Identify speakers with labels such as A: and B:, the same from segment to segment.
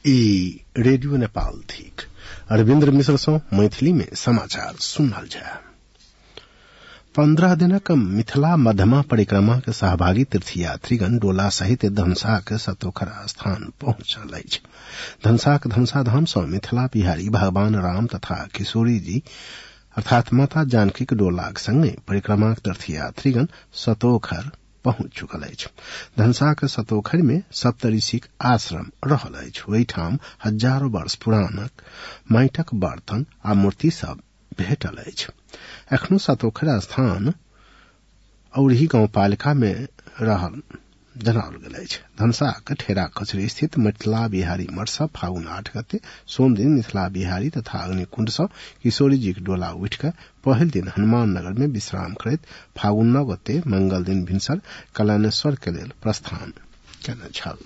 A: ई रेडियो नेपाल थीक अरविन्द्र मिश्र सो मैथिली में समाचार सुनल जाय। 15 दिनक मिथिला मध्यमा परिक्रमा के सहभागी तीर्थयात्रीगण डोला सहित धनसाक सतोखरा स्थान पहुंचल अछि। धनसाक धनसाधाम सँ मिथिला बिहारी भगवान राम तथा किशोरी जी अर्थात माता जानकी के डोलाक संगे परिक्रमाक तीर्थयात्रीगण सतोखर पहुंच चुकल अछि। धनसाक सतोखर में सप्तऋषिक आश्रम रहल अछि। ओहिठाम हजारों वर्ष पुरानक माटिक बर्तन आ मूर्ति सब भेटल अछि। एखनो सतोखर स्थान औरही गांवपालिका में रहल जनाओल गेल अछि। धनसाक ठेरा कचरी स्थित मिथिला बिहारी मठ सँ फागुन 8 गते सोम दिन मिथिला बिहारी तथा अग्निकुंड सँ किशोरी जी के डोला उठि कऽ पहिल दिन हनुमान नगर में विश्राम करैत फागुन 9 गते मंगल दिन भिनसर कल्याणेश्वर के लेल प्रस्थान केने छल।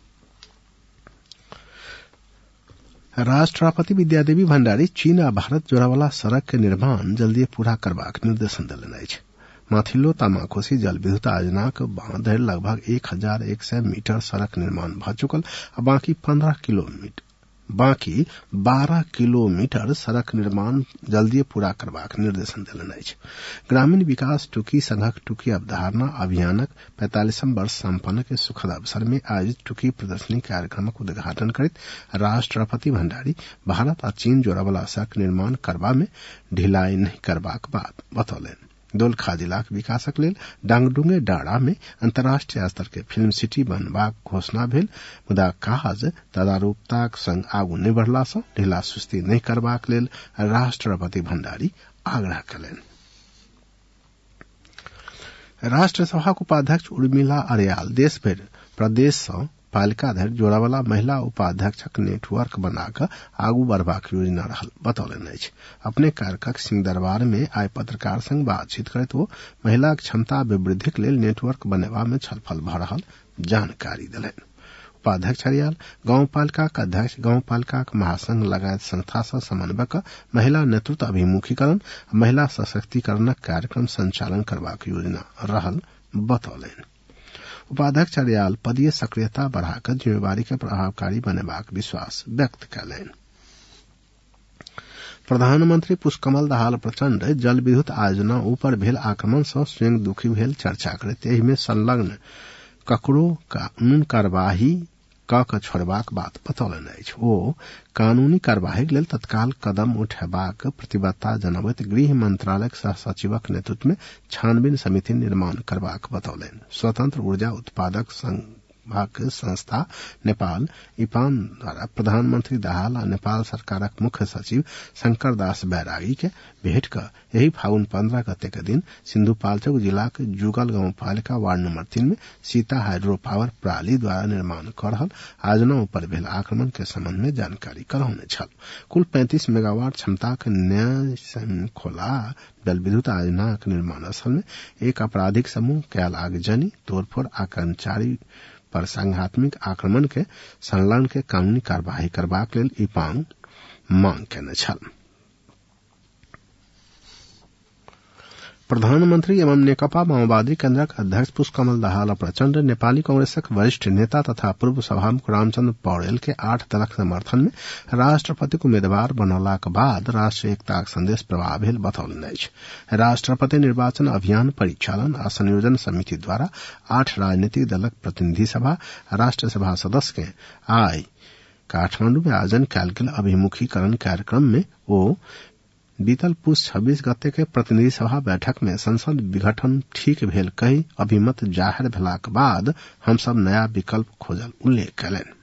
A: राष्ट्रपति विद्यादेवी भण्डारी चीन आ भारत जोड़ावला सड़क के निर्माण जल्दी पूरा करबाक निर्देशन देलनि अछि। माथिल्लो तामाकोसी जल विद्युत योजनाक बांध धरि लगभग 1100 मीटर सड़क निर्माण भ चुकल आ बाकी 12 किलोमीटर सड़क निर्माण जल्दी पूरा करबाक निर्देशन देलनि अछि। ग्रामीण विकास टुकी संघक टुकी अवधारणा अभियानक 45वां वर्ष संपन्न के सुखद अवसर में आयोजित टुकी प्रदर्शनी कार्यक्रमक उद्घाटन करैत राष्ट्रपति भण्डारी भारत आ चीन जोड़ावला सड़क निर्माण करबा में ढिलाई नहीं करबाक बात बतौलनि। दोलखा जिलाक विकासक लेल डांगडुंगे डाँड़ा में अंतर्राष्ट्रीय स्तर के फिल्म सिटी बनबाक घोषणा भेल, मुदा काज तदारूपताक संग आगू नहि बढ़ला सँ ढिला सुस्ती नहि करबाक लेल राष्ट्रपति भण्डारी आग्रह कयलनि। राष्ट्रसभाक उपाध्यक्ष उर्मिला अर्याल देश भरि प्रदेश सँ पालिका धरि जोड़ावला महिला उपाध्यक्षक नेटवर्क बना कऽ आगू बढ़बाक योजना रहल बतौलनि अछि। अपने कार्यकर्ता सिंह दरबार में आइ पत्रकार संग बातचीत करैत ओ महिलाक क्षमता वृद्धिक लेल नेटवर्क बनेबा में छलफल भऽ रहल जानकारी देलनि। उपाध्यक्ष अर्याल गांवपालिकाक अध्यक्ष गांवपालिकाक महासंघ लगायत संस्था सँ समन्वय कऽ महिला नेतृत्व अभिमुखीकरण आ महिला सशक्तिकरणक कार्यक्रम संचालन करबाक योजना रहल बतौलनि। उपाध्यक्ष अर्याल पदीय सक्रियता बढ़ाकर जिम्मेवारी के प्रभावकारी बनेबाक विश्वास व्यक्त कयलनि। प्रधानमंत्री पुष्पकमल दाहाल प्रचंड जल विद्युत योजना ऊपर भेल आक्रमण सँ स्वयं दुखी भेल चर्चा करैत एहि में संलग्न ककरो कानून कार्यवाही कऽ छोड़बाक बात बतौलनि अछि। ओ कानूनी कार्यवाहीक लेल तत्काल कदम उठेबाक प्रतिबद्धता जनबैत गृह मंत्रालयक सह सचिवक नेतृत्व में छानबीन समिति निर्माण करबाक बतौलनि। स्वतंत्र ऊर्जा उत्पादक संघक संस्था नेपाल इपान द्वारा प्रधानमंत्री दाहाल आ नेपाल सरकारक मुख्य सचिव शंकर दास बैरागी के भेंट कऽ एहि फागुन 15 गते के दिन सिन्धुपाल्चोक जिलाक जुगल गांवपालिका वार्ड नंबर 3 में सीता हाइड्रो पावर प्रणाली द्वारा निर्माण कऽ रहल योजना ऊपर भेल आक्रमण के संबंध में जानकारी करौने छल। कुल 35 मेगावाट क्षमताक न्याय खोला जल विद्युत योजनाक निर्माण स्थल में एक आपराधिक समूह कयल आगजनी तोड़फोड़ आ कर्मचारी पर संघात्मक आक्रमण के संलग्न के कानूनी कार्यवाही करबाक लेल इपांग मांग केने छल। प्रधानमंत्री एवं नेकपा माओवादी केन्द्रक अध्यक्ष पुष्पकमल दाहाल प्रचंड नेपाली कांग्रेसक वरिष्ठ नेता तथा पूर्व सभामुख रामचंद्र पौडेल के 8 दलक समर्थन में राष्ट्रपतिक उम्मीदवार बनौलाक बाद राष्ट्रीय एकताक संदेश प्रवाह भेल बतौलनि अछि। राष्ट्रपति निर्वाचन अभियान परिचालन आ संयोजन समिति द्वारा 8 राजनीतिक दलक प्रतिनिधि सभा राष्ट्रसभा सदस्य के आइ काठमांडू में आयोजन कयल गेल अभिमुखीकरण कार्यक्रम में ओ बीतल पुष 26 गते के प्रतिनिधि सभा बैठक में संसद विघटन ठीक भेल कहि अभिमत जाहिर भेलाक बाद हम सब नया विकल्प खोजल उल्लेख कयलनि।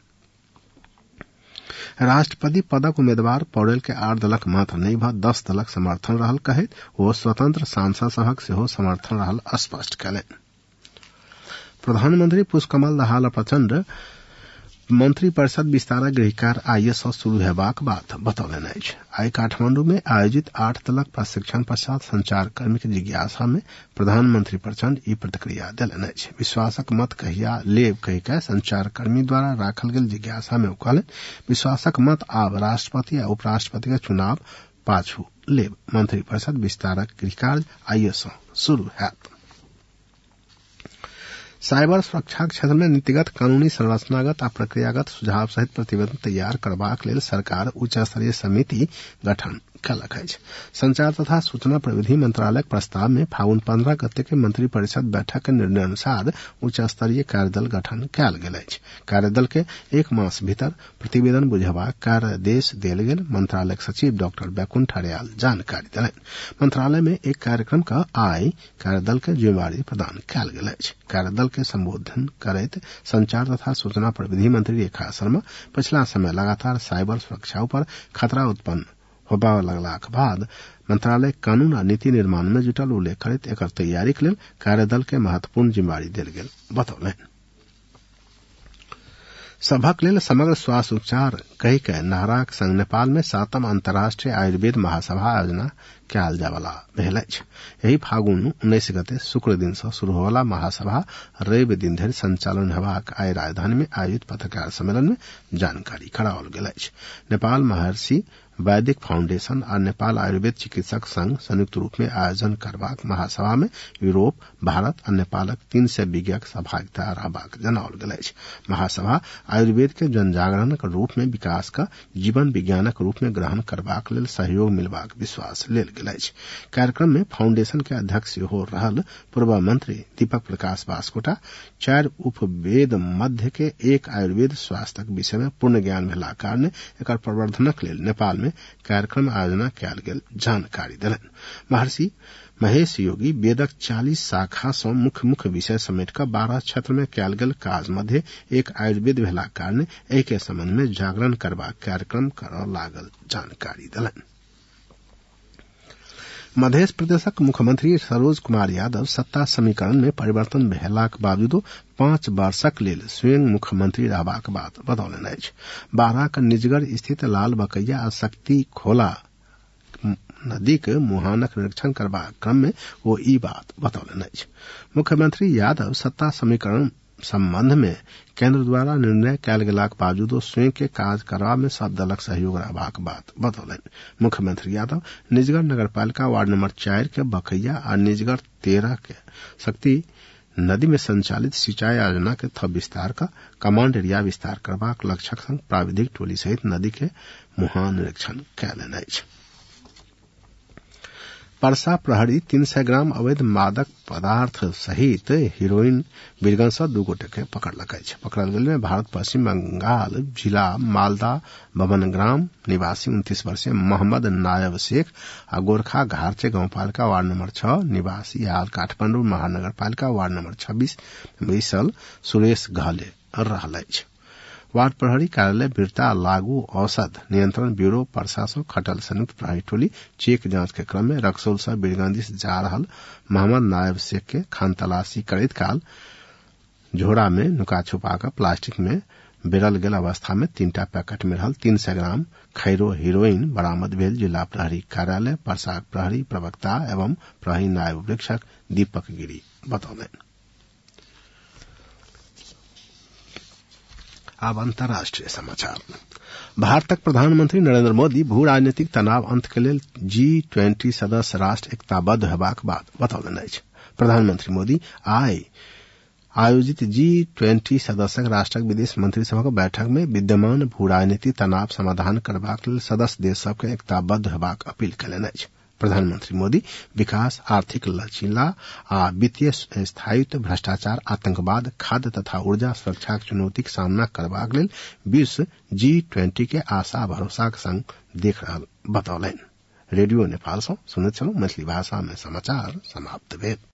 A: राष्ट्रपति पदक उम्मीदवार पौडेल के 8 दलक मात्र नहि भऽ 10 दलक समर्थन रहल कहैत ओ स्वतंत्र सांसद सभक सेहो समर्थन रहल स्पष्ट कयलनि। प्रधानमंत्री पुष्पकमल दाहाल प्रचंड मंत्री परिषद विस्तारक गृह कार्य आइ सँ शुरू हेबाक बात बतौलनि अछि। आइ काठमांडू में आयोजित 8 दलक प्रशिक्षण पश्चात संचारकर्मी के जिज्ञासा में प्रधानमंत्री प्रचंड ई प्रतिक्रिया देलनि अछि। विश्वासक मत कहिया लेब कहि कऽ संचारकर्मी द्वारा राखल गेल जिज्ञासा में ओ कहलनि विश्वासक मत आब राष्ट्रपति आ उपराष्ट्रपति के चुनाव पाछू लेब। मंत्री परिषद विस्तारक गृह कार्य आइ सँ शुरू हैत। साइबर सुरक्षा क्षेत्र में नीतिगत कानूनी संरचनागत आ प्रक्रियागत सुझाव सहित प्रतिवेदन तैयार करबाक लेल सरकार उच्च स्तरीय समिति गठन कयलक अछि। संचार तथा सूचना प्रविधि मंत्रालयक प्रस्ताव में फागुन 15 गते के मंत्रिपरिषद बैठक के निर्णय अनुसार उच्च स्तरीय कार्यदल गठन कयल गेल अछि। कार्यदल के 1 मास भीतर प्रतिवेदन बुझेबाक कार्यादेश देल गेल मंत्रालयक सचिव डॉक्टर बैकुंठ हरियाल जानकारी देलनि। मंत्रालय में एक कार्यक्रम का आइ कार्यदल के जिम्मेवारी प्रदान कयल गेल अछि। कार्यदल के संबोधन करैत संचार तथा सूचना प्रविधि मंत्री रेखा शर्मा पिछला समय लगातार साइबर सुरक्षा पर खतरा उत्पन्न होबा लगलाक बाद मंत्रालय कानून आ नीति निर्माण में जुटल उल्लेख करैत एकर तैयारी के लेल कार्यदल के महत्वपूर्ण जिम्मेवारी देल गेल बतौलनि। सभक लेल समग्र स्वास्थ्य उपचार कहि के नहराक संग नेपाल में 7म अंतर्राष्ट्रीय आयुर्वेद महासभा आयोजना कयल जावला भेल अछि। यही फागुन 19 गते शुक्र दिन से शुरू होवला महासभा रवि दिन धरि संचालन हेबाक आइ राजधानी में आयोजित पत्रकार सम्मेलन में जानकारी कराओल गेल अछि। नेपाल महर्षि वैदिक फाउंडेशन और नेपाल आयुर्वेद चिकित्सक संघ संयुक्त रूप में आयोजन करबाक महासभा में यूरोप, भारत और नेपालक 300 विज्ञक सहभागिता रहबाक जनाओल गेल अछि। महासभा आयुर्वेद के जनजागरणक रूप में विकास का जीवन विज्ञानक रूप में ग्रहण करबाक लेल सहयोग मिलबाक विश्वास लेल गेल अछि। कार्यक्रम में फाउंडेशन के अध्यक्ष हो रहल पूर्व मंत्री दीपक प्रकाश बास्कोटा 4 उपवेद मध्य के एक आयुर्वेद स्वास्थ्यक विषय में पूर्ण ज्ञान भेला कारणे एकर प्रवर्धनक लेल नेपाल में कार्यक्रम आयोजना कयल गेल जानकारी देलनि। महर्षि महेश योगी वेदक 40 शाखा से मुख्य विषय समेट कर 12 क्षेत्र में कयल गेल काज मध्य एक आयुर्वेद भेला कारणे एहि के संबंध में जागरण करबाक कार्यक्रम करऽ लागल जानकारी देलनि। मध्य प्रदेशक मुख्यमंत्री सरोज कुमार यादव सत्ता समीकरण में परिवर्तन भेलाक बावजूदो 5 वर्षक लेल स्वयं मुख्यमंत्री रहबाक बात बतौलनि अछि। बाराक निजगढ़ स्थित लाल बकैया आ शक्ति खोला नदी के मुहानक निरीक्षण करबाक क्रम में वो ई बात बतौलनि अछि। मुख्यमंत्री यादव सत्ता समीकरण संबंध में केंद्र द्वारा निर्णय कयल गेलाक बावजूदो स्वयं के काज करबा में सब दलक सहयोग रहबाक बात बतौलनि। मुख्यमंत्री यादव निजगढ़ नगरपालिका वार्ड नंबर 4 के बकैया और निजगढ़ 13 के शक्ति नदी में संचालित सिंचाई योजना के थप विस्तार का कमांड एरिया विस्तार करबाक लक्ष्यक संग प्राविधिक टोली सहित नदी के मुहान निरीक्षण कयलनि अछि। परसा प्रहरी 300 ग्राम अवैध मादक पदार्थ सहित हीरोइन बीरगंज से 2 गोटे के पकड़लक अछि। पकड़ल गेल में भारत पश्चिम बंगाल जिला मालदा बबन ग्राम निवासी 29 वर्षीय मोहम्मद नायब शेख आ गोरखा घारचे गांवपालिका वार्ड नंबर 6 निवासी हाल काठमांडू महानगर पालिका वार्ड नंबर 26 बैसल सुरेश घले रहल अछि। वार्ड प्रहरी कार्यालय वीरता लागू औषध नियंत्रण ब्यूरो प्रशासन खटल संयुक्त प्रहरी टोली चेक जांच के क्रम में रक्सौल से बीरगंज जा रहल मोहम्मद नायब शेख के खान तलाशी करैत काल झोड़ा में नुका छुपा कर प्लास्टिक में बेरल गेल अवस्था में 3टा पैकेट में रहल 300 ग्राम खैरो हीरोइन बरामद भेल। जिला प्रहरी कार्यालय परसा प्रहरी प्रवक्ता एवं प्रहरी नायब अधीक्षक दीपक गिरी बतौलनि। अब अंतर्राष्ट्रीय समाचार। भारतक प्रधानमंत्री नरेंद्र मोदी भू राजनीतिक तनाव अंत के लेल G20 सदस्य राष्ट्र एकताबद्ध हेबाक बात बतौलनि अछि। प्रधानमंत्री मोदी आइ आयोजित G20 सदस्यक राष्ट्रक विदेश मंत्री सभक बैठक में विद्यमान भू राजनीतिक तनाव समाधान करबाक लेल सदस्य देश सभ के एकताबद्ध हेबाक अपील कयलनि अछि। प्रधानमंत्री मोदी विकास, आर्थिक लचीला आ वित्तीय स्थायित्व, भ्रष्टाचार, आतंकवाद, खाद्य तथा ऊर्जा सुरक्षाक चुनौतीक सामना करबाक लेल विश्व G20 के आशा भरोसाक संग देख रहल बतौलनि। रेडियो नेपाल सँ सुनैत छलहुँ। मैथिली भाषा में समाचार समाप्त भेल।